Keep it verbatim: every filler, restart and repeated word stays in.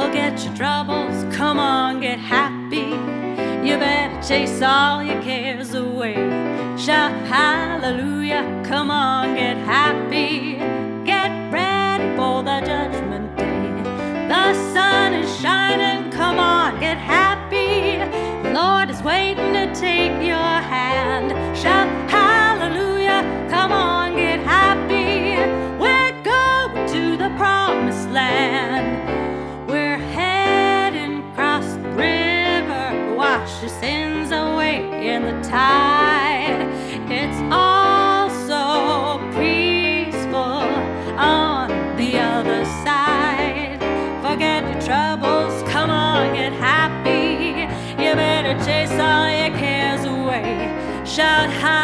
Forget your troubles, come on, get happy. You better chase all your cares away. Shout hallelujah, come on, get happy. Get ready for the judgment day. The sun is shining, come on, get happy. The Lord is waiting to take your hand. Shout hallelujah, come on, get happy. We're going to the promised land. We're heading across the river, wash your sins away in the tide. It's all so peaceful on the other side. Forget your troubles, come on, get happy. You better chase all your cares away. Shout high.